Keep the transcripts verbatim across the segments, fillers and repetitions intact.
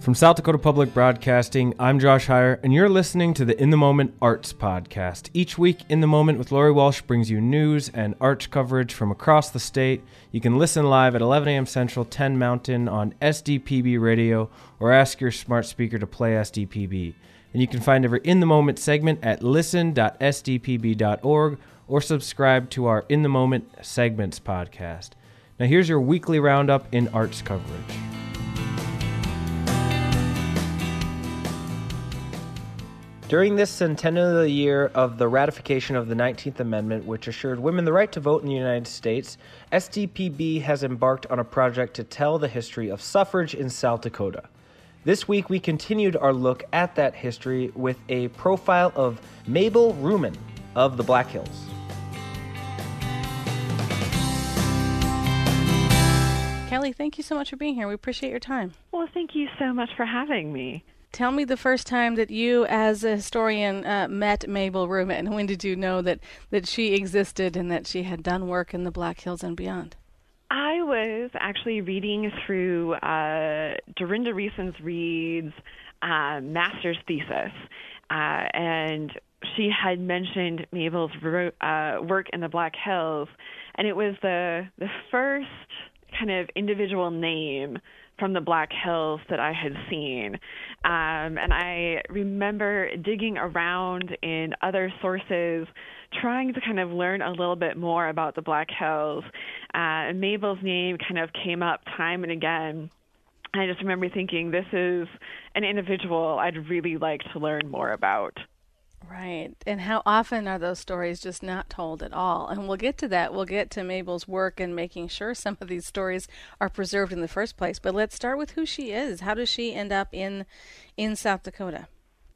From South Dakota Public Broadcasting, I'm Josh Heyer, and you're listening to the In the Moment Arts Podcast. Each week, In the Moment with Lori Walsh brings you news and arts coverage from across the state. You can listen live at eleven a.m. Central, ten Mountain on S D P B Radio, or ask your smart speaker to play S D P B. And you can find every In the Moment segment at listen dot s d p b dot org or subscribe to our In the Moment Segments podcast. Now here's your weekly roundup in arts coverage. During this centennial year of the ratification of the nineteenth Amendment, which assured women the right to vote in the United States, S D P B has embarked on a project to tell the history of suffrage in South Dakota. This week, we continued our look at that history with a profile of Mabel Ruman of the Black Hills. Kelly, thank you so much for being here. We appreciate your time. Well, thank you so much for having me. Tell me the first time that you, as a historian, uh, met Mabel Ruman. When did you know that, that she existed and that she had done work in the Black Hills and beyond? I was actually reading through uh, Dorinda Reasons Reed's uh, master's thesis, uh, and she had mentioned Mabel's uh, work in the Black Hills, and it was the the first kind of individual name from the Black Hills that I had seen. Um, and I remember digging around in other sources, trying to kind of learn a little bit more about the Black Hills. Uh, and Mabel's name kind of came up time and again. I just remember thinking, this is an individual I'd really like to learn more about. Right. And how often are those stories just not told at all? And we'll get to that. We'll get to Mabel's work and making sure some of these stories are preserved in the first place. But let's start with who she is. How does she end up in in South Dakota?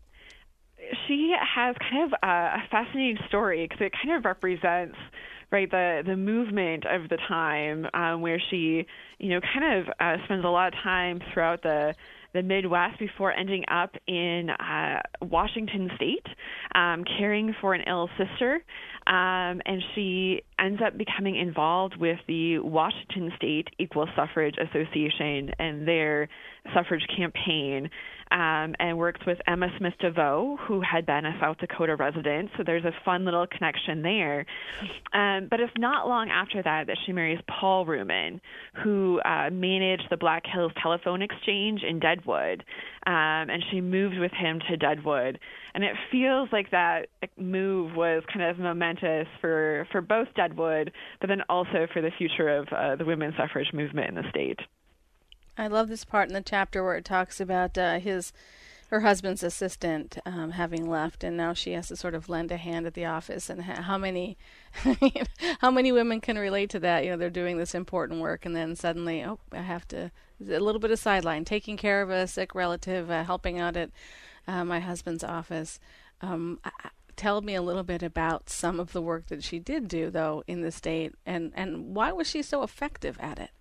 She has kind of a fascinating story because it kind of represents, right, the, the movement of the time, um, where she, you know, kind of uh, spends a lot of time throughout the the Midwest before ending up in uh, Washington State, um, caring for an ill sister. Um, and she ends up becoming involved with the Washington State Equal Suffrage Association and their suffrage campaign, um, and works with Emma Smith DeVoe, who had been a South Dakota resident. So there's a fun little connection there. Um, but it's not long after that that she marries Paul Ruman, who uh, managed the Black Hills Telephone Exchange in Deadwood. Um, and she moved with him to Deadwood. And it feels like that move was kind of momentous for, for both Deadwood, but then also for the future of uh, the women's suffrage movement in the state. I love this part in the chapter where it talks about uh, his, her husband's assistant um, having left, and now she has to sort of lend a hand at the office. And ha- how many, how many women can relate to that? You know, they're doing this important work, and then suddenly, oh, I have to a little bit of sideline, taking care of a sick relative, uh, helping out at uh, my husband's office. Um, I, Tell me a little bit about some of the work that she did do, though, in the state, and, and why was she so effective at it?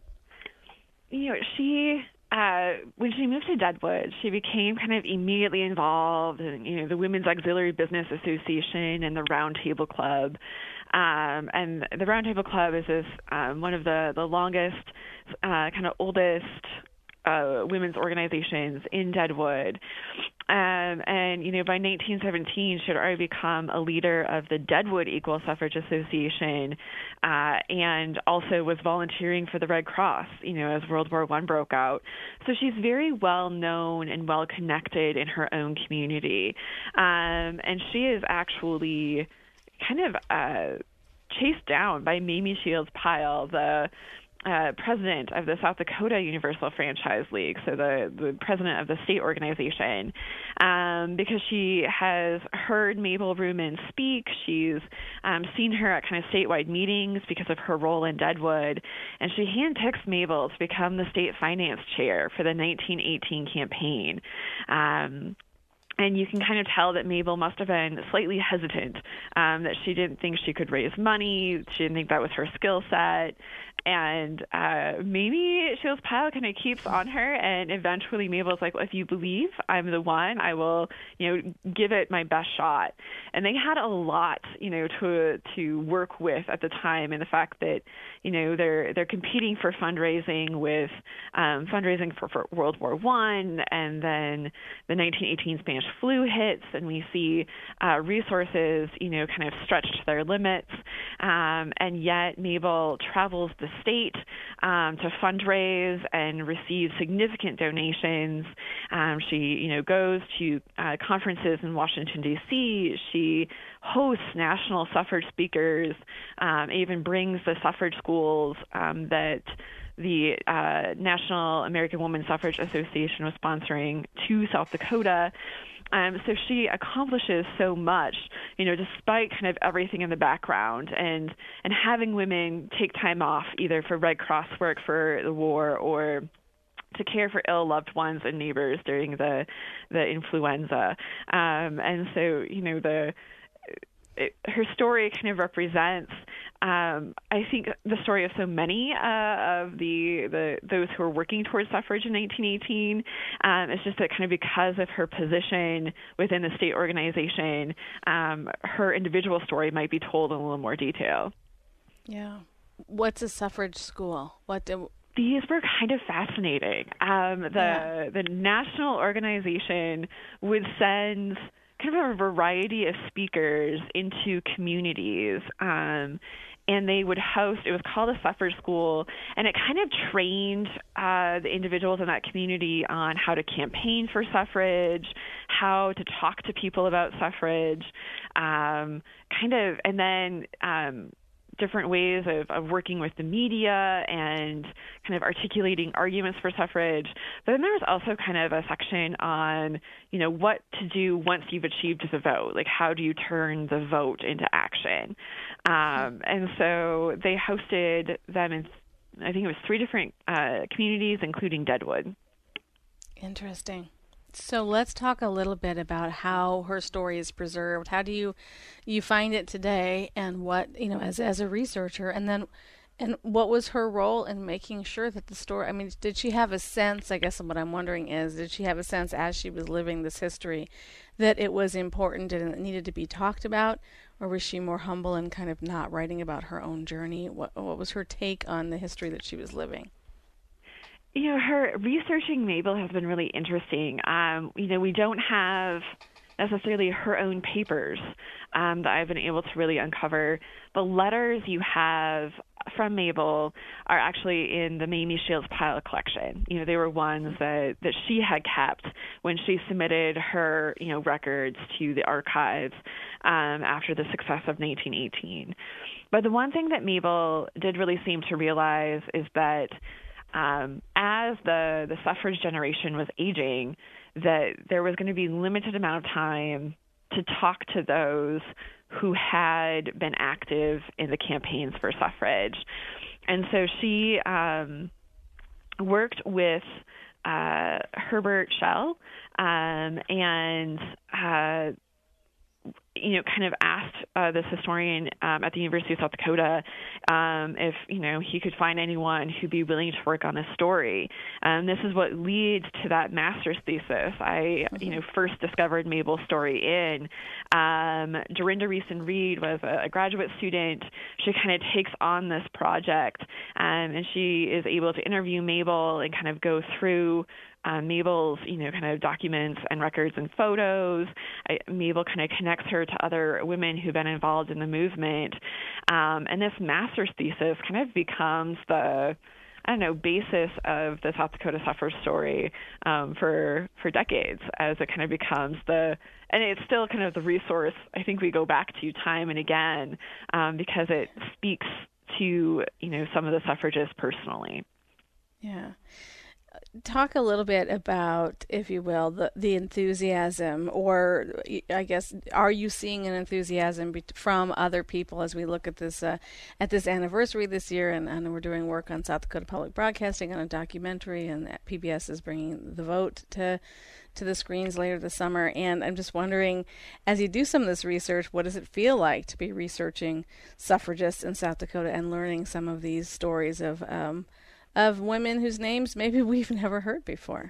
You know, she, uh, when she moved to Deadwood, she became kind of immediately involved in, you know, the Women's Auxiliary Business Association and the Round Table Club. Um, and the Round Table Club is this um, one of the, the longest, uh, kind of oldest uh, women's organizations in Deadwood. Um, and, you know, by nineteen seventeen, she had already become a leader of the Deadwood Equal Suffrage Association, uh, and also was volunteering for the Red Cross, you know, as World War One broke out. So she's very well known and well connected in her own community. Um, and she is actually kind of uh, chased down by Mamie Shields Pyle, the Uh, president of the South Dakota Universal Franchise League, so the, the president of the state organization, um, because she has heard Mabel Ruman speak. She's um, seen her at kind of statewide meetings because of her role in Deadwood, and she handpicks Mabel to become the state finance chair for the nineteen eighteen campaign. Um, And you can kind of tell that Mabel must have been slightly hesitant, um, that she didn't think she could raise money. She didn't think that was her skill set. And uh, maybe Shields Pile kind of keeps on her, and eventually Mabel's like, well, if you believe I'm the one, I will, you know, give it my best shot. And they had a lot, you know, to to work with at the time, and the fact that, you know, they're they're competing for fundraising with um, fundraising for, for World War One, and then the nineteen eighteen Spanish flu hits, and we see uh, resources, you know, kind of stretched to their limits, um, and yet Mabel travels the state um, to fundraise and receive significant donations. Um, she, you know, goes to uh, conferences in Washington, D C. She hosts national suffrage speakers, um, even brings the suffrage schools um, that the uh, National American Woman Suffrage Association was sponsoring to South Dakota. Um, so she accomplishes so much, you know, despite kind of everything in the background, and, and having women take time off either for Red Cross work for the war or to care for ill loved ones and neighbors during the the influenza. Um, and so, you know, the It, her story kind of represents, um, I think, the story of so many uh, of the, the those who are working towards suffrage in nineteen eighteen. Um, it's just that kind of because of her position within the state organization, um, her individual story might be told in a little more detail. Yeah. What's a suffrage school? What do... These were kind of fascinating. Um, the yeah. the national organization would send kind of a variety of speakers into communities, um, and they would host, it was called a suffrage school, and it kind of trained uh, the individuals in that community on how to campaign for suffrage, how to talk to people about suffrage, um, kind of, and then um, different ways of, of working with the media and kind of articulating arguments for suffrage. But then there was also kind of a section on, you know, what to do once you've achieved the vote. Like, how do you turn the vote into action? Um, and so they hosted them in, I think it was three different uh, communities, including Deadwood. Interesting. So let's talk a little bit about how her story is preserved. How do you you find it today, and what, you know, as as a researcher, and then and what was her role in making sure that the story, I mean, did she have a sense, I guess what I'm wondering is, did she have a sense as she was living this history that it was important and it needed to be talked about, or was she more humble and kind of not writing about her own journey? What what was her take on the history that she was living? You know, her researching Mabel has been really interesting. Um, you know, we don't have necessarily her own papers um, that I've been able to really uncover. The letters you have from Mabel are actually in the Mamie Shields Pile collection. You know, they were ones that, that she had kept when she submitted her, you know, records to the archives um, after the success of nineteen eighteen. But the one thing that Mabel did really seem to realize is that Um, as the, the suffrage generation was aging, that there was going to be limited amount of time to talk to those who had been active in the campaigns for suffrage. And so she um, worked with uh, Herbert Schell um, and uh, you know, kind of asked uh, this historian um, at the University of South Dakota um, if, you know, he could find anyone who'd be willing to work on this story. Um, this is what leads to that master's thesis. I, mm-hmm. you know, first discovered Mabel's story in. Um, Dorinda Reeson Reed was a, a graduate student. She kind of takes on this project, um, and she is able to interview Mabel and kind of go through Um, Mabel's, you know, kind of documents and records and photos. I, Mabel kind of connects her to other women who've been involved in the movement. Um, and this master's thesis kind of becomes the, I don't know, basis of the South Dakota suffrage story um, for for decades, as it kind of becomes the, and it's still kind of the resource I think we go back to time and again um, because it speaks to, you know, some of the suffragists personally. Yeah. talk a little bit about, if you will, the, the enthusiasm, or I guess, are you seeing an enthusiasm be- from other people as we look at this uh, at this anniversary this year, and, and we're doing work on South Dakota Public Broadcasting on a documentary, and P B S is bringing The Vote to to the screens later this summer. And I'm just wondering, as you do some of this research, what does it feel like to be researching suffragists in South Dakota and learning some of these stories of um, of women whose names maybe we've never heard before?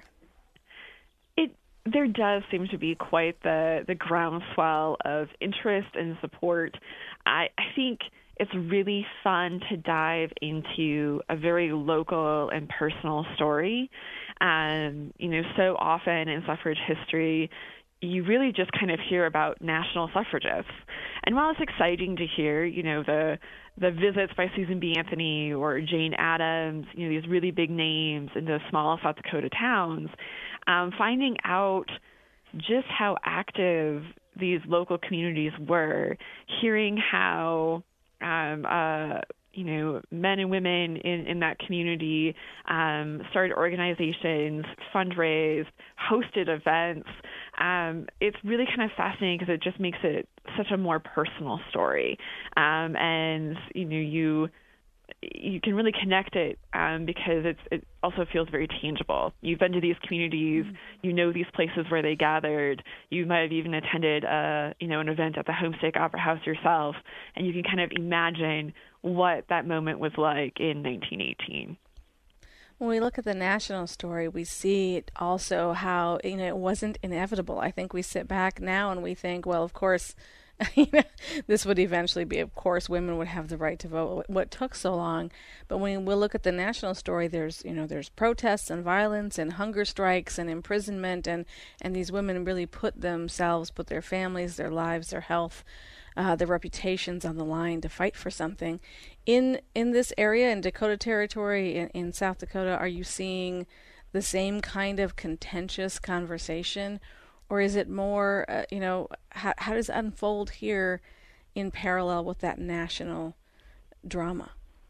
It there does seem to be quite the the groundswell of interest and support. I, I think it's really fun to dive into a very local and personal story. Um, you know, so often in suffrage history, you really just kind of hear about national suffragists. And while it's exciting to hear, you know, the the visits by Susan B. Anthony or Jane Addams, you know, these really big names into small South Dakota towns, um, finding out just how active these local communities were, hearing how um, uh, you know, men and women in, in that community um, started organizations, fundraised, hosted events. Um, it's really kind of fascinating because it just makes it such a more personal story. Um, and, you know, you you can really connect it um, because it's, it also feels very tangible. You've been to these communities, mm-hmm. you know these places where they gathered. You might have even attended, a, you know, an event at the Homestake Opera House yourself, and you can kind of imagine what that moment was like in nineteen eighteen. When we look at the national story, we see also how, you know, it wasn't inevitable. I think we sit back now and we think, well, of course, you know, this would eventually be, of course, women would have the right to vote. What took so long? But when we look at the national story, there's, you know, there's protests and violence and hunger strikes and imprisonment, and, and these women really put themselves, put their families, their lives, their health, uh, their reputations on the line to fight for something. In in this area, in Dakota Territory, in, in South Dakota, are you seeing the same kind of contentious conversation? Or is it more, uh, you know, how, how does it unfold here in parallel with that national drama?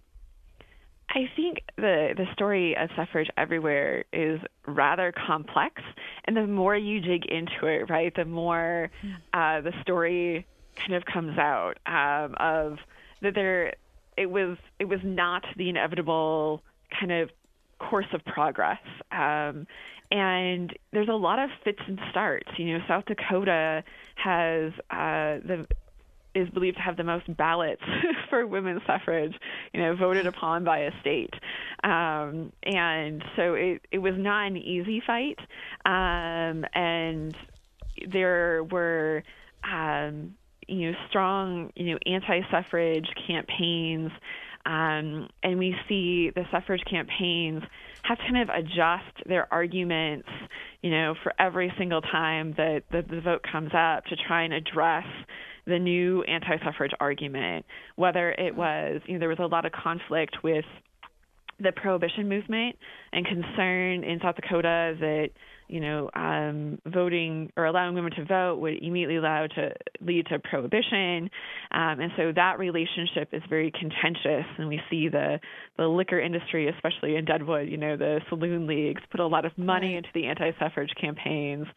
I think the, the story of suffrage everywhere is rather complex. And the more you dig into it, right, the more uh, the story kind of comes out um, of that there, it was, it was not the inevitable kind of course of progress. Um, and there's a lot of fits and starts. You know, South Dakota has uh, the is believed to have the most ballots for women's suffrage, you know, voted upon by a state. Um, and so it, it was not an easy fight. Um, and there were, um, you know, strong, you know, anti-suffrage campaigns. Um, and we see the suffrage campaigns have to kind of adjust their arguments, you know, for every single time that the, the vote comes up to try and address the new anti-suffrage argument, whether it was, you know, there was a lot of conflict with the prohibition movement and concern in South Dakota that, you know, um, voting or allowing women to vote would immediately allow to lead to prohibition. Um, and so that relationship is very contentious. And we see the, the liquor industry, especially in Deadwood, you know, the saloon leagues put a lot of money right. into the anti-suffrage campaigns.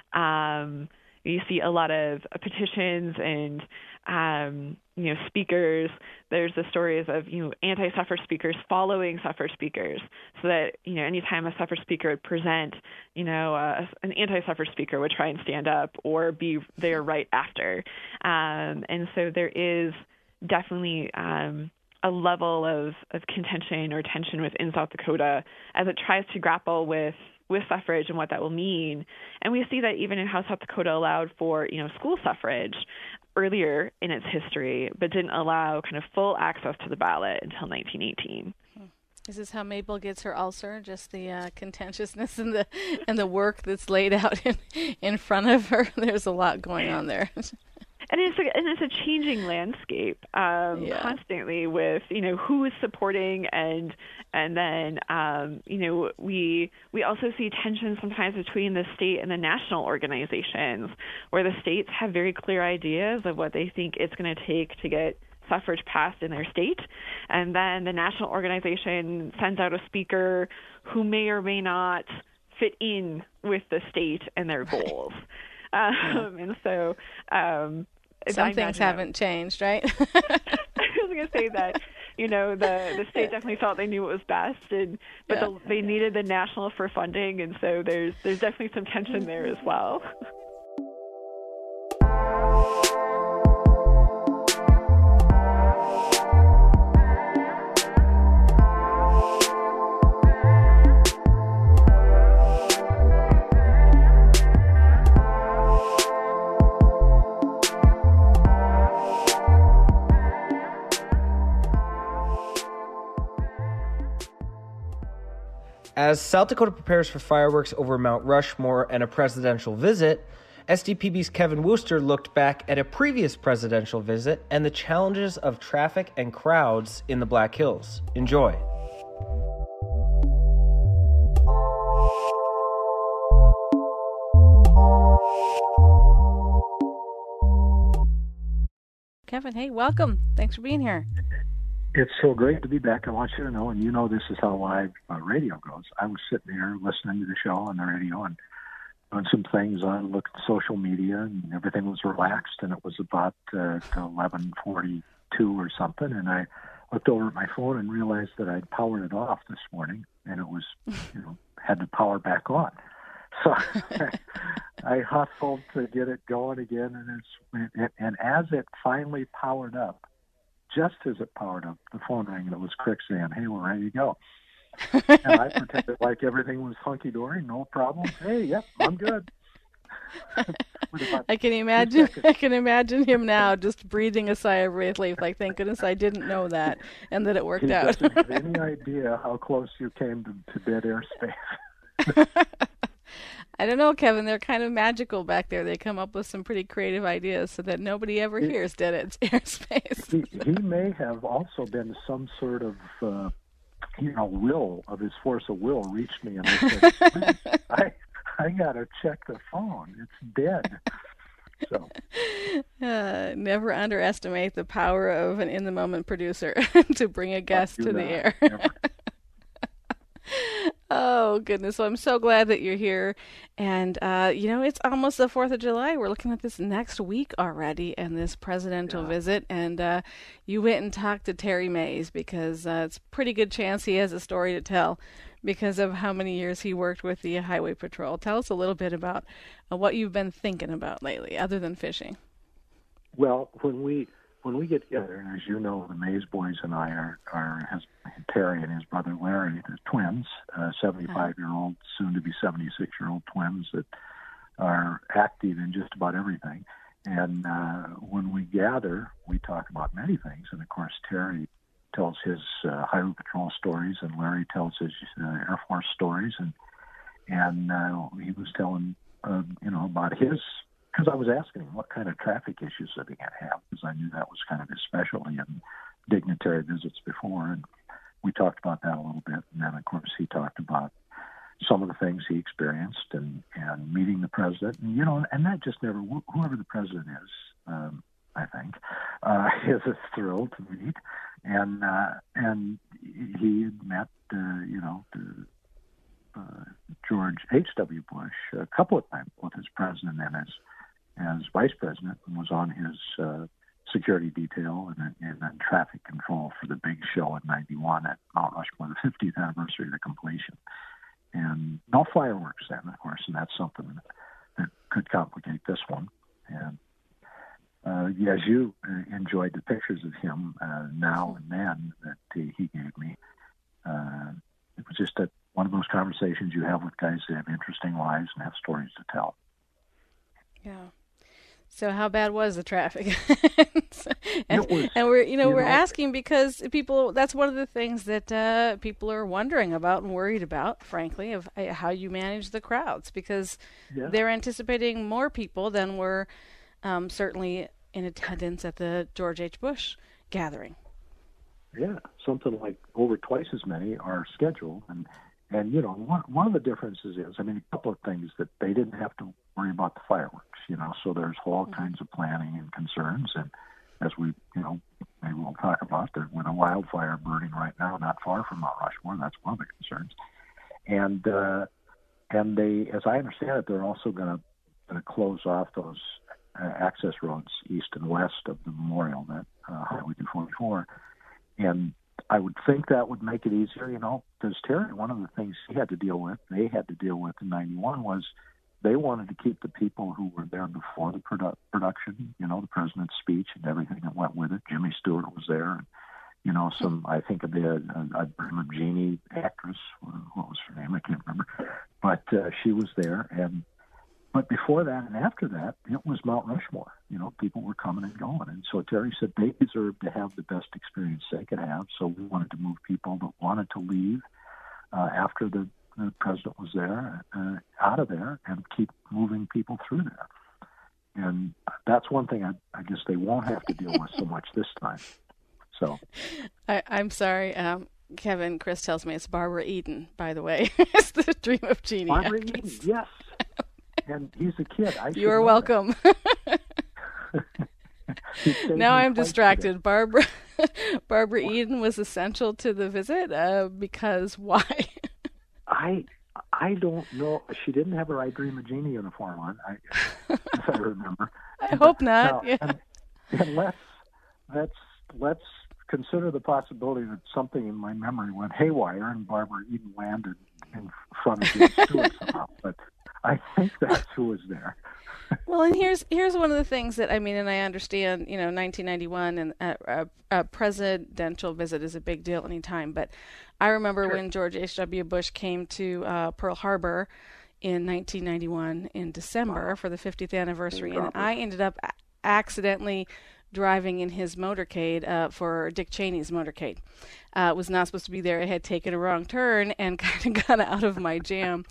Um, you see a lot of petitions and, um, you know, speakers. There's the stories of, you know, anti-suffrage speakers following suffrage speakers so that, you know, anytime a suffrage speaker would present, you know, uh, an anti-suffrage speaker would try and stand up or be there right after. Um, and so there is definitely um, a level of, of contention or tension within South Dakota as it tries to grapple with with suffrage and what that will mean. And we see that even in how South Dakota allowed for, you know, school suffrage earlier in its history, but didn't allow kind of full access to the ballot until nineteen eighteen. Is this how Mabel gets her ulcer? Just the uh, contentiousness and the and the work that's laid out in, in front of her? There's a lot going on there. And it's a, and it's a changing landscape um, yeah. constantly with, you know, who is supporting and and then, um, you know, we we also see tension sometimes between the state and the national organizations where the states have very clear ideas of what they think it's going to take to get suffrage passed in their state. And then the national organization sends out a speaker who may or may not fit in with the state and their goals. Um, yeah. And so um, some things haven't that, changed, right? I was going to say that, you know, the, the state definitely felt they knew what was best, and but yeah. the, they needed the national for funding, and so there's there's definitely some tension there as well. As South Dakota prepares for fireworks over Mount Rushmore and a presidential visit, S D P B's Kevin Wooster looked back at a previous presidential visit and the challenges of traffic and crowds in the Black Hills. Enjoy. Kevin, hey, welcome. Thanks for being here. It's so great to be back. I want you to know, and you know this is how live uh, radio goes. I was sitting here listening to the show on the radio and doing some things on, looked at social media, and everything was relaxed, and it was about uh, eleven forty-two or something, and I looked over at my phone and realized that I'd powered it off this morning, and it was, you know, had to power back on. So I hustled to get it going again, and it's and, and as it finally powered up, just as it powered up, the phone rang, and it was Crick saying, "Hey, we're ready to go." And I pretended like everything was hunky-dory, no problem. Hey, yep, I'm good. I can imagine I can imagine him now just breathing a sigh of relief, like, thank goodness I didn't know that, and that it worked he out. He doesn't have any idea how close you came to, to dead airspace. I don't know, Kevin. They're kind of magical back there. They come up with some pretty creative ideas so that nobody ever he, hears dead airspace. he, he may have also been some sort of, uh, you know, will of his force of will reached me, and I said, I, I got to check the phone. It's dead. So, uh, never underestimate the power of an in-the-moment producer to bring a guest to the air. Oh, goodness. Well, I'm so glad that you're here. And, uh, you know, it's almost the fourth of July. We're looking at this next week already and this presidential yeah. visit. And uh, you went and talked to Terry Mays because uh, it's a pretty good chance he has a story to tell because of how many years he worked with the Highway Patrol. Tell us a little bit about uh, what you've been thinking about lately, other than fishing. Well, when we when we get together, and as you know, the Mays boys and I are, are his, Terry and his brother Larry, the twins, uh, seventy-five-year-old, soon-to-be seventy-six-year-old twins that are active in just about everything. And uh, when we gather, we talk about many things. And, of course, Terry tells his uh, Highway Patrol stories, and Larry tells his uh, Air Force stories. And and uh, he was telling, uh, you know, about his, because I was asking him what kind of traffic issues that he had have, because I knew that was kind of his specialty in dignitary visits before. And we talked about that a little bit. And then, of course, he talked about some of the things he experienced and, and meeting the president. And, you know, and that just never, whoever the president is, um, I think, uh, is a thrill to meet. And uh, and he had met, uh, you know, the, uh, George H W. Bush a couple of times, both as president and as, as vice president, and was on his uh, security detail and, and then traffic control for the big show in ninety-one at Mount Rushmore, the fiftieth anniversary of the completion. And no fireworks then, of course, and that's something that, that could complicate this one. And uh, as you uh, enjoyed the pictures of him uh, now and then that uh, he gave me, uh, it was just a, one of those conversations you have with guys that have interesting lives and have stories to tell. Yeah. So how bad was the traffic? and, was, and we're, you know, you we're know, asking because people, that's one of the things that uh, people are wondering about and worried about, frankly, of uh, how you manage the crowds, because yeah. they're anticipating more people than were um, certainly in attendance at the George H. Bush gathering. Yeah, something like over twice as many are scheduled. And, and you know, one, one of the differences is, I mean, a couple of things that they didn't have to worry about the fireworks, you know, so there's all mm-hmm. kinds of planning and concerns. And as we, you know, maybe we'll talk about, there with a wildfire burning right now, not far from Mount Rushmore. That's one of the concerns. And uh, and they, as I understand it, they're also going to going to close off those uh, access roads east and west of the memorial, that uh, Highway two forty-four. And I would think that would make it easier, you know, because Terry, one of the things he had to deal with, they had to deal with in ninety-one was they wanted to keep the people who were there before the produ- production, you know, the president's speech and everything that went with it. Jimmy Stewart was there, and, you know, some, I think of the uh, Irma Genie actress, what was her name? I can't remember. But uh, she was there. And But before that and after that, it was Mount Rushmore. You know, people were coming and going. And so Terry said they deserved to have the best experience they could have. So we wanted to move people that wanted to leave uh, after the, the president was there, uh, out of there, and keep moving people through there. And that's one thing I, I guess they won't have to deal with so much this time. So, I, I'm sorry, um, Kevin. Chris tells me it's Barbara Eden, by the way. It's the Dream of Jeannie. Barbara actress. Eden, yes. And he's a kid. I You're welcome. Now I'm distracted. Today. Barbara Barbara what? Eden was essential to the visit uh, because why? I I don't know. She didn't have her I Dream of Jeannie uniform on, I, if I remember. I but, hope not. Now, yeah. and, and let's let's let's consider the possibility that something in my memory went haywire and Barbara Eden landed in front of Jimmy Stewart somehow. But I think that's who was there. Well, and here's here's one of the things that I mean, and I understand, you know, nineteen ninety-one and a, a, a presidential visit is a big deal anytime. But I remember sure. when George H W. Bush came to uh, Pearl Harbor in nineteen ninety-one in December wow. for the fiftieth anniversary, and I ended up a- accidentally driving in his motorcade uh, for Dick Cheney's motorcade. Uh, was not supposed to be there. I had taken a wrong turn and kind of got out of my jam.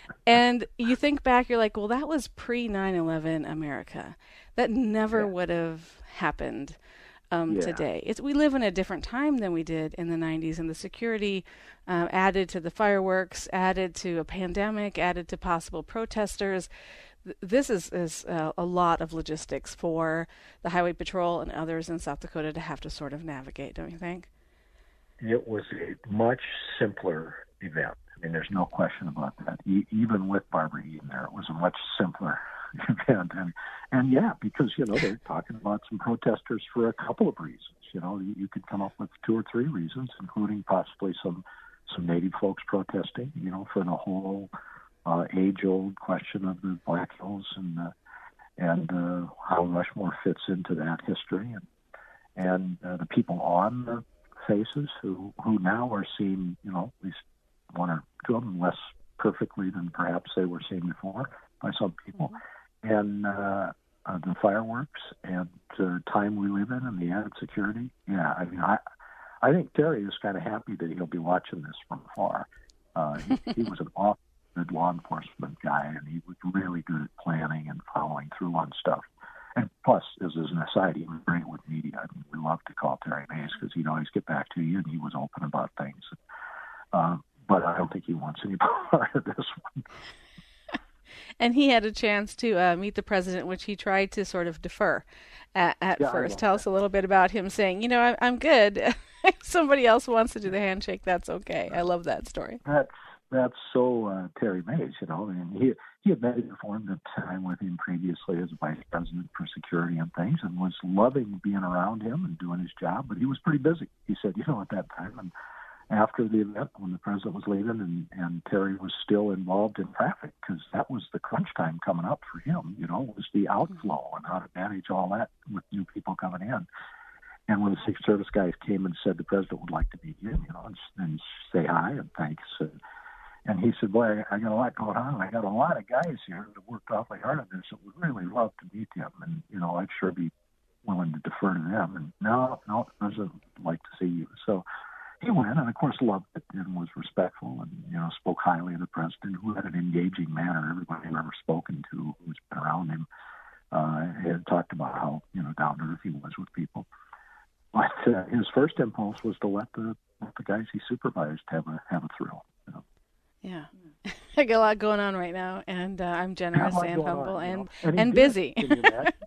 And you think back, you're like, well, that was pre nine eleven America. That never yeah. would have happened um, yeah. today. It's, we live in a different time than we did in the nineties, and the security uh, added to the fireworks, added to a pandemic, added to possible protesters. This is, is uh, a lot of logistics for the Highway Patrol and others in South Dakota to have to sort of navigate, don't you think? It was a much simpler event. I mean, there's no question about that. E- even with Barbara Eden there, it was a much simpler event. And, and yeah, because, you know, they're talking about some protesters for a couple of reasons. You know, you, you could come up with two or three reasons, including possibly some, some Native folks protesting, you know, for the whole Uh, age-old question of the Black Hills and uh, and uh, how Rushmore fits into that history, and and uh, the people on the faces who who now are seen, you know, at least one or two of them less perfectly than perhaps they were seen before by some people, mm-hmm. and uh, uh, the fireworks and uh, time we live in and the added security. Yeah, I mean, I I think Terry is kind of happy that he'll be watching this from afar. Uh, he, he was an awful good law enforcement guy, and he was really good at planning and following through on stuff. And plus, as, as an aside, he was great with media. I mean, we love to call Terry Mays because he'd always get back to you, and he was open about things. Uh, but I don't think he wants any part of this one. And he had a chance to uh, meet the president, which he tried to sort of defer at, at yeah, first. Tell that. us a little bit about him saying, you know, I'm, I'm good. If somebody else wants to do the handshake, that's okay. I love that story. That's That's so uh, Terry Mays, you know, and he he had met performed a time with him previously as vice president for security and things, and was loving being around him and doing his job. But he was pretty busy. He said, you know, at that time, and after the event, when the president was leaving, and, and Terry was still involved in traffic because that was the crunch time coming up for him. You know, was the outflow and how to manage all that with new people coming in. And when the Secret Service guys came and said the president would like to meet you, you know, and, and say hi and thanks. And, And he said, boy, I got a lot going on. I got a lot of guys here that worked awfully hard on this that would really love to meet him. And, you know, I'd sure be willing to defer to them. And no, no, the president would like to see you. So he went and, of course, loved it and was respectful and, you know, spoke highly of the president, who had an engaging manner. Everybody I've ever spoken to who's been around him uh, had talked about how, you know, down to earth he was with people. But uh, his first impulse was to let the, let the guys he supervised have a, have a thrill, you know. Yeah, I got a lot going on right now, and uh, I'm generous and humble on, and you know? and, and busy.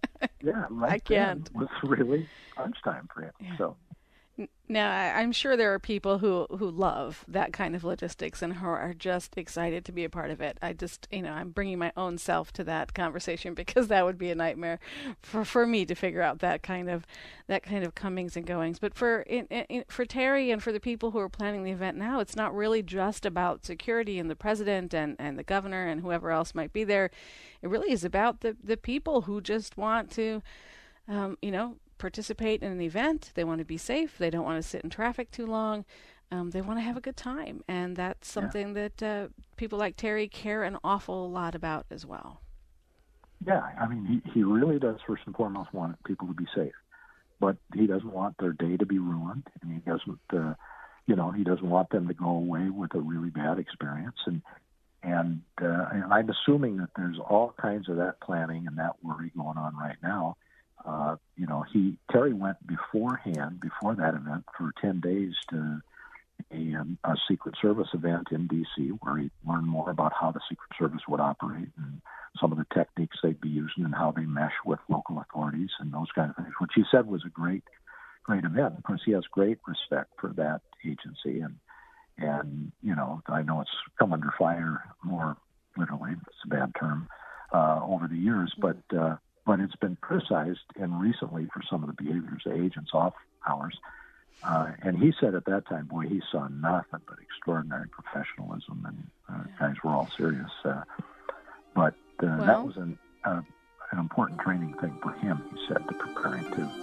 Yeah, right I can't. then was really crunch time for him. Yeah. So. Now, I'm sure there are people who, who love that kind of logistics and who are just excited to be a part of it. I just, you know, I'm bringing my own self to that conversation because that would be a nightmare for, for me to figure out that kind of that kind of comings and goings. But for in, in, for Terry and for the people who are planning the event now, it's not really just about security and the president and, and the governor and whoever else might be there. It really is about the, the people who just want to, um, you know, participate in an event. They want to be safe. They don't want to sit in traffic too long. Um, they want to have a good time. And that's something yeah. that uh, people like Terry care an awful lot about as well. Yeah, I mean, he, he really does first and foremost want people to be safe. But he doesn't want their day to be ruined. And he doesn't, uh, you know, he doesn't want them to go away with a really bad experience. And and, uh, and I'm assuming that there's all kinds of that planning and that worry going on right now. Uh, you know, he Terry went beforehand, before that event, for ten days to a, um, a Secret Service event in D C where he learned more about how the Secret Service would operate and some of the techniques they'd be using and how they mesh with local authorities and those kind of things, which he said was a great, great event. Of course, he has great respect for that agency. And, and you know, I know it's come under fire more literally, it's a bad term, uh, over the years, but uh, But it's been criticized and recently for some of the behaviors of agents off hours. Uh, and he said at that time, boy, he saw nothing but extraordinary professionalism, and uh, guys were all serious. Uh, but uh, well, that was an, uh, an important training thing for him, he said, to prepare him too.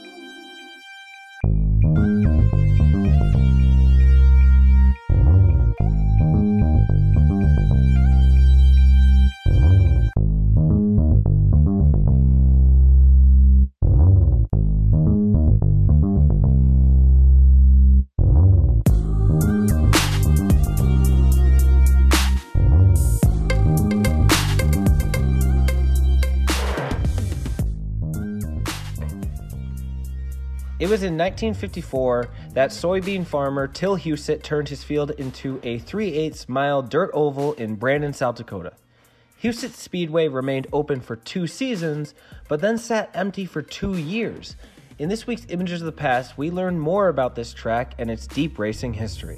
It was in nineteen fifty-four that soybean farmer Till Huset turned his field into a three-eighths mile dirt oval in Brandon, South Dakota. Huset Speedway remained open for two seasons, but then sat empty for two years. In this week's Images of the Past, we learn more about this track and its deep racing history.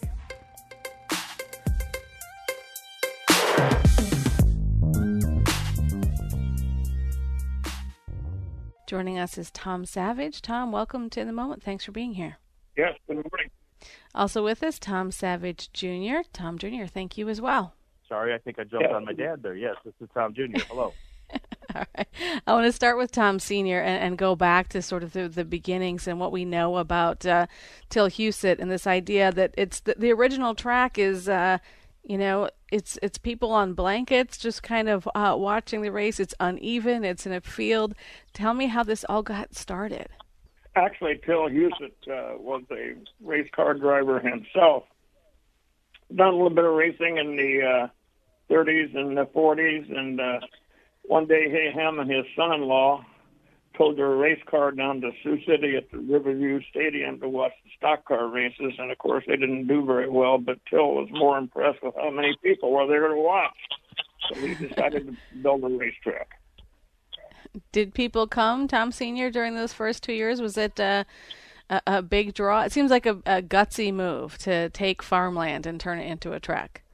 Joining us is Tom Savage. Tom, welcome to In the Moment. Thanks for being here. Yes, good morning. Also with us, Tom Savage Junior Tom Junior, thank you as well. Sorry, I think I jumped yes. on my dad there. Yes, this is Tom Junior Hello. All right. I want to start with Tom Senior and, and go back to sort of the, the beginnings and what we know about uh, Till Huset and this idea that it's the, the original track is, uh, you know, it's it's people on blankets just kind of uh, watching the race. It's uneven. It's in a field. Tell me how this all got started. Actually, Till Huset uh, was a race car driver himself. Done a little bit of racing in the uh, thirties and the forties, and uh, one day he, him and his son-in-law towed their race car down to Sioux City at the Riverview Stadium to watch the stock car races, and of course they didn't do very well, but Till was more impressed with how many people were there to watch, so he decided to build a racetrack. Did people come, Tom Senior, during those first two years? Was it uh, a, a big draw? It seems like a, a gutsy move to take farmland and turn it into a track.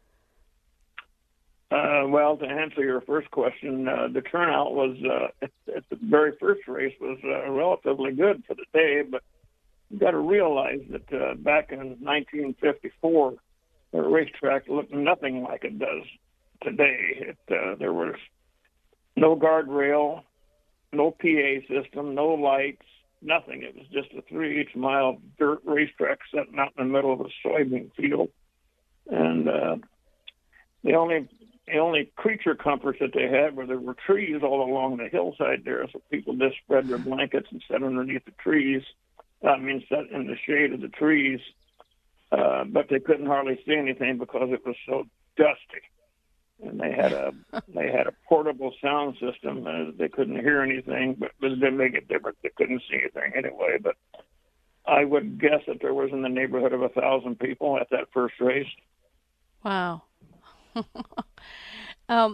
Uh, well, to answer your first question, uh, the turnout was, uh, at, at the very first race was uh, relatively good for the day, but you've got to realize that uh, back in nineteen fifty-four, the racetrack looked nothing like it does today. It, uh, there was no guardrail, no P A system, no lights, nothing. It was just a three-eighths mile dirt racetrack sitting out in the middle of a soybean field. And uh, the only the only creature comforts that they had were there were trees all along the hillside there, so people just spread their blankets and sat underneath the trees. I mean, sat in the shade of the trees, uh, but they couldn't hardly see anything because it was so dusty. And they had a they had a portable sound system. Uh, they couldn't hear anything, but it didn't make a difference. They couldn't see anything anyway. But I would guess that there was in the neighborhood of a thousand people at that first race. Wow. um,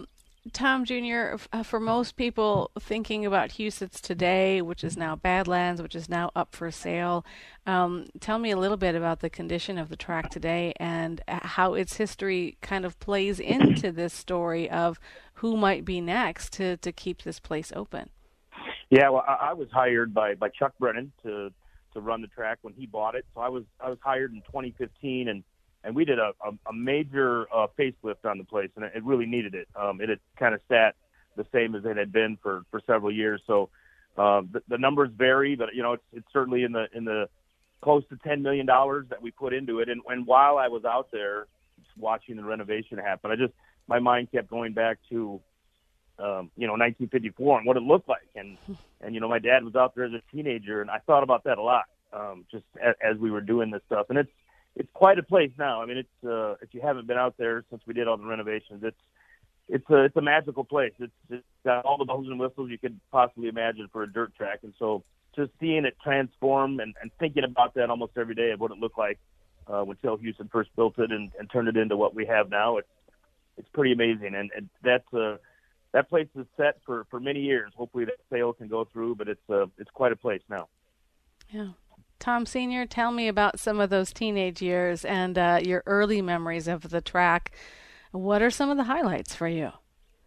Tom Junior, uh, for most people thinking about Huset's today, which is now Badlands, which is now up for sale, um, tell me a little bit about the condition of the track today and how its history kind of plays into this story of who might be next to, to keep this place open. Yeah, well, I, I was hired by, by Chuck Brennan to to run the track when he bought it. So I was I was hired in twenty fifteen, and And we did a, a, a major uh, facelift on the place, and it, it really needed it. Um, it had kind of sat the same as it had been for, for several years. So uh, the, the numbers vary, but you know it's it's certainly in the in the close to ten million dollars that we put into it. And, and while I was out there watching the renovation happen, I just my mind kept going back to um, you know nineteen fifty-four and what it looked like. And and you know my dad was out there as a teenager, and I thought about that a lot um, just as, as we were doing this stuff. And it's It's quite a place now. I mean, it's uh, if you haven't been out there since we did all the renovations, it's it's a it's a magical place. It's, it's got all the bells and whistles you could possibly imagine for a dirt track, and so just seeing it transform and, and thinking about that almost every day of what it looked like uh, when Till Huset first built it and, and turned it into what we have now, it's it's pretty amazing. And, and that's uh, that place is set for, for many years. Hopefully that sale can go through, but it's uh, it's quite a place now. Yeah. Tom Senior, tell me about some of those teenage years and uh, your early memories of the track. What are some of the highlights for you?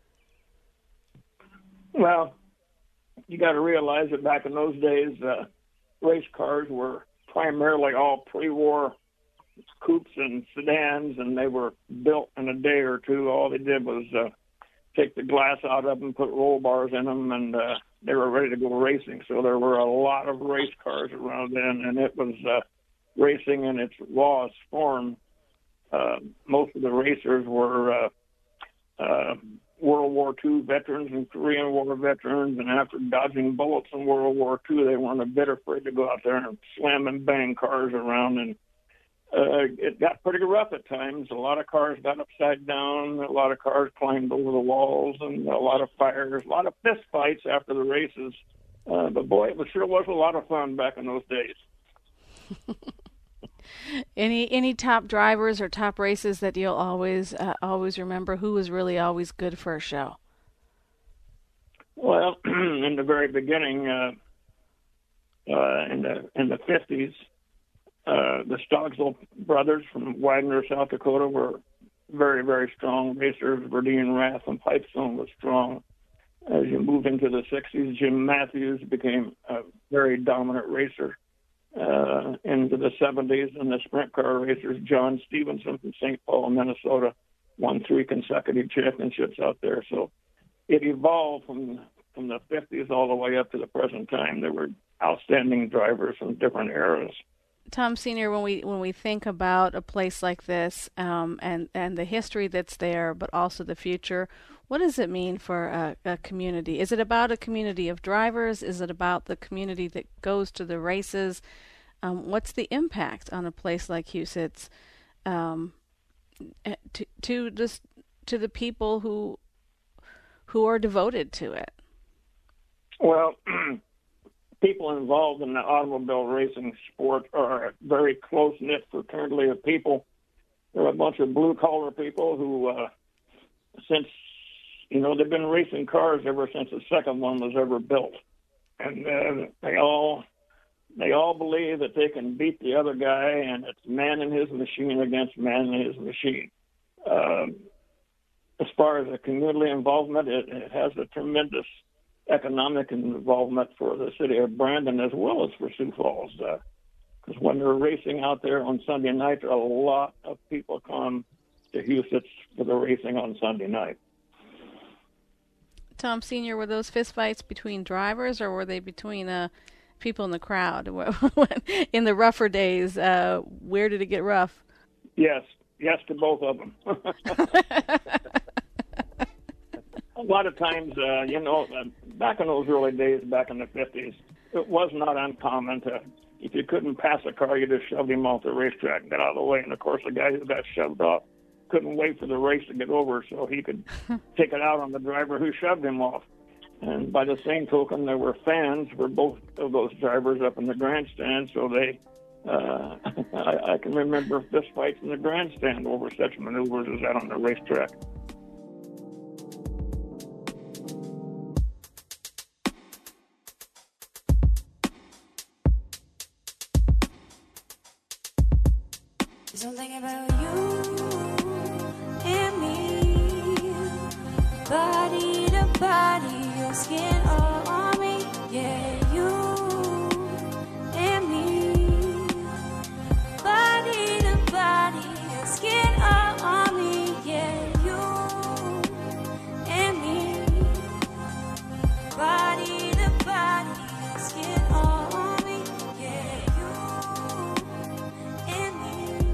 Well, you got to realize that back in those days, uh, race cars were primarily all pre-war coupes and sedans, and they were built in a day or two. All they did was uh, take the glass out of them, put roll bars in them, and uh, they were ready to go racing. So there were a lot of race cars around then, and it was uh, racing in its rawest form. Uh, most of the racers were uh, uh, World War Two veterans and Korean War veterans, and after dodging bullets in World War Two, they weren't a bit afraid to go out there and slam and bang cars around. And uh, it got pretty rough at times. A lot of cars got upside down. A lot of cars climbed over the walls, and a lot of fires, a lot of fist fights after the races. Uh, but boy, it sure was a lot of fun back in those days. Any any top drivers or top races that you'll always uh, always remember? Who was really always good for a show? Well, in the very beginning, uh, uh, in the in the fifties, uh, the Stogsel brothers from Widener, South Dakota, were very very strong racers. Verdine Rath and Pipestone was strong. As you move into the sixties, Jim Matthews became a very dominant racer. Uh, into the seventies, and the sprint car racers, John Stevenson from Saint Paul, Minnesota, won three consecutive championships out there. So it evolved from from the fifties all the way up to the present time. There were outstanding drivers from different eras. Tom Senior, when we when we think about a place like this um, and and the history that's there, but also the future, what does it mean for a, a community? Is it about a community of drivers? Is it about the community that goes to the races? Um, what's the impact on a place like Huset's um, to to just to the people who who are devoted to it? Well, people involved in the automobile racing sport are a very close-knit fraternity of people. They're a bunch of blue-collar people who, uh, since, you know, they've been racing cars ever since the second one was ever built. And uh, they all they all believe that they can beat the other guy, and it's man and his machine against man and his machine. Uh, as far as the community involvement, it, it has a tremendous economic involvement for the city of Brandon as well as for Sioux Falls. Because uh, when they're racing out there on Sunday night, a lot of people come to Huset's for the racing on Sunday night. Tom Senior, were those fistfights between drivers, or were they between uh, people in the crowd? In the rougher days, uh, where did it get rough? Yes, yes to both of them. A lot of times, uh, you know, uh, back in those early days, back in the fifties, it was not uncommon to, if you couldn't pass a car, you just shoved him off the racetrack and got out of the way. And, of course, the guy who got shoved off couldn't wait for the race to get over so he could take it out on the driver who shoved him off. And by the same token, there were fans for both of those drivers up in the grandstand, so they, uh, I, I can remember fistfights in the grandstand over such maneuvers as that on the racetrack. skin all on me, yeah, you and me. Body to body, skin all on me, yeah, you and me. Body to body, skin all on me, yeah, you and me.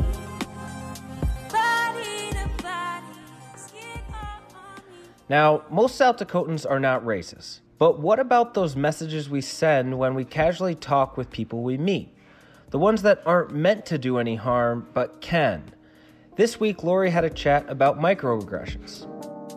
Body to body, skin all on me. Now, most South Dakotans are not racist, but what about those messages we send when we casually talk with people we meet? The ones that aren't meant to do any harm, but can. This week, Lori had a chat about microaggressions.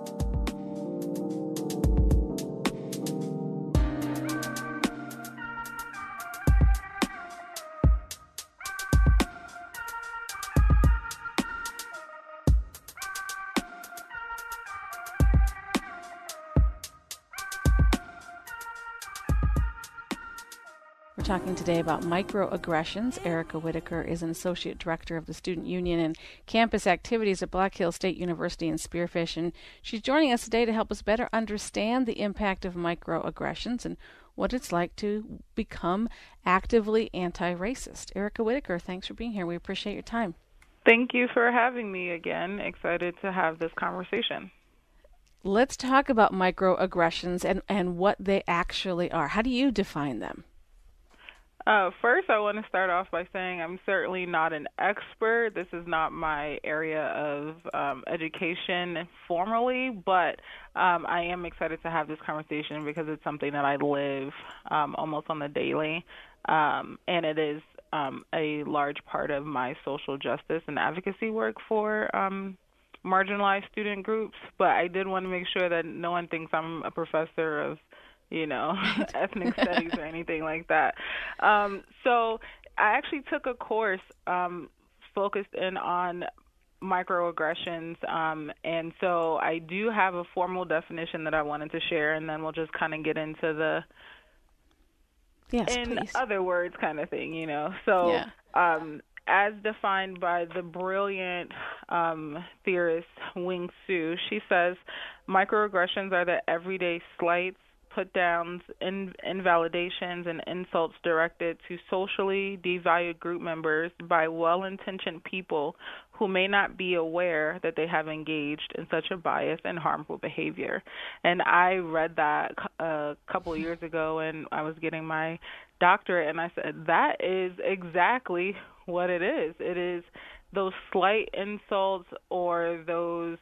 We're talking today about microaggressions. Erica Whitaker is an associate director of the Student Union and Campus Activities at Black Hills State University in Spearfish, and she's joining us today to help us better understand the impact of microaggressions and what it's like to become actively anti-racist. Erica Whitaker, thanks for being here. We appreciate your time. Thank you for having me again. Excited to have this conversation. Let's talk about microaggressions and, and what they actually are. How do you define them? Uh, first, I want to start off by saying I'm certainly not an expert. This is not my area of um, education formally, but um, I am excited to have this conversation because it's something that I live um, almost on the daily, um, and it is um, a large part of my social justice and advocacy work for um, marginalized student groups. But I did want to make sure that no one thinks I'm a professor of you know, ethnic studies or anything like that. Um, so I actually took a course um, focused in on microaggressions, um, and so I do have a formal definition that I wanted to share, and then we'll just kind of get into the yes, in please. other words kind of thing, you know. So yeah. um, as defined by the brilliant um, theorist Wing Tsu, she says microaggressions are the everyday slights, put-downs, in, invalidations, and insults directed to socially devalued group members by well-intentioned people who may not be aware that they have engaged in such a biased and harmful behavior. And I read that a couple of years ago when I was getting my doctorate, and I said, that is exactly what it is. It is those slight insults or those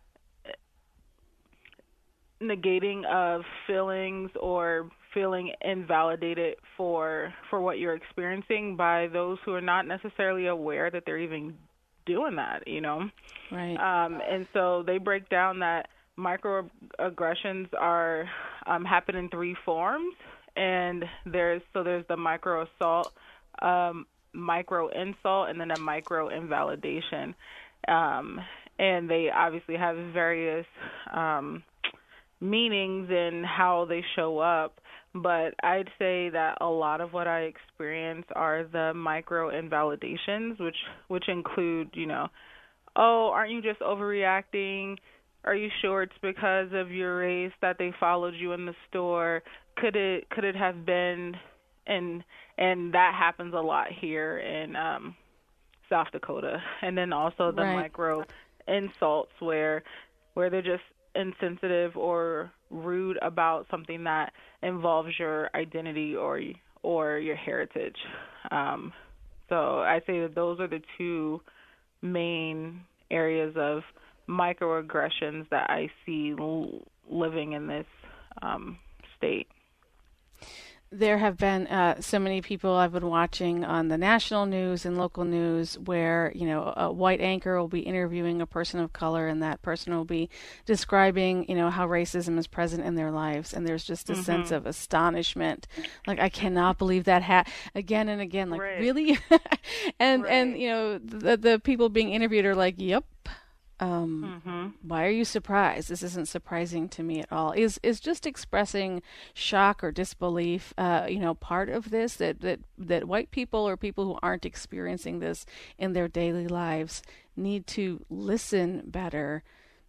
negating of feelings or feeling invalidated for for what you're experiencing by those who are not necessarily aware that they're even doing that, you know? Right. Um, and so they break down that microaggressions are um, happen in three forms, and there's so there's the micro assault, um, micro insult, and then a micro invalidation. Um, and they obviously have various um meanings and how they show up, but I'd say that a lot of what I experience are the micro invalidations, which which include, you know, oh, aren't you just overreacting? Are you sure it's because of your race that they followed you in the store? Could it could it have been? And and that happens a lot here in um, South Dakota. And then also the right. micro insults where where they're just insensitive or rude about something that involves your identity or or your heritage. Um, so I say that those are the two main areas of microaggressions that I see l- living in this um, state. There have been uh, so many people I've been watching on the national news and local news where, you know, a white anchor will be interviewing a person of color and that person will be describing, you know, how racism is present in their lives. And there's just a mm-hmm. sense of astonishment. Like, I cannot believe that ha- again and again. Like, right. really? and, right. and, you know, the, the people being interviewed are like, yep. Um, mm-hmm. Why are you surprised? This isn't surprising to me at all. Is is just expressing shock or disbelief, uh, you know, part of this, that, that, that white people or people who aren't experiencing this in their daily lives need to listen better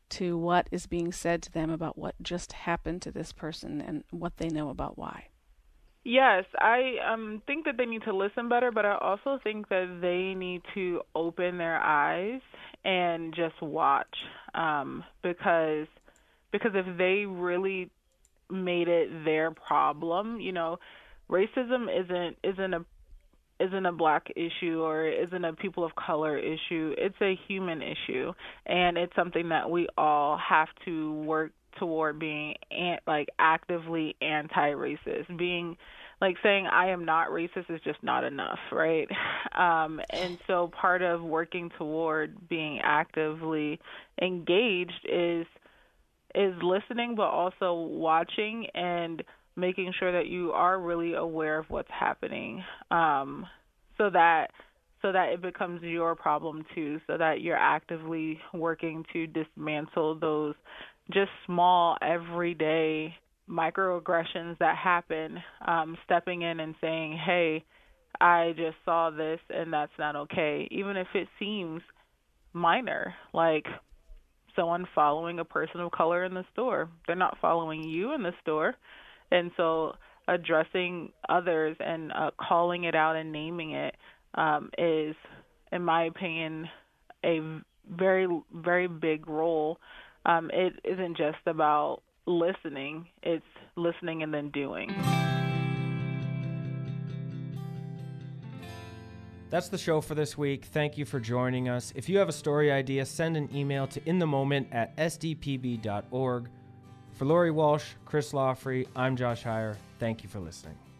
to what is being said to them about what just happened to this person and what they know about why. Yes, I um, think that they need to listen better, but I also think that they need to open their eyes and just watch, um, because because if they really made it their problem, you know, racism isn't isn't a isn't a black issue or isn't a people of color issue. It's a human issue, and it's something that we all have to work toward being an, like actively anti-racist. Being like saying I am not racist is just not enough, right? Um, and so part of working toward being actively engaged is is listening, but also watching and making sure that you are really aware of what's happening, um, so that so that it becomes your problem too, so that you're actively working to dismantle those just small, everyday microaggressions that happen, um, stepping in and saying, hey, I just saw this and that's not okay, even if it seems minor, like someone following a person of color in the store. They're not following you in the store. And so addressing others and uh, calling it out and naming it um, is, in my opinion, a very, very big role. Um, it isn't just about listening, it's listening and then doing. That's the show for this week. Thank you for joining us. If you have a story idea, send an email to inthemoment at s d p b dot org. For Lori Walsh, Chris Lawfrey, I'm Josh Heyer. Thank you for listening.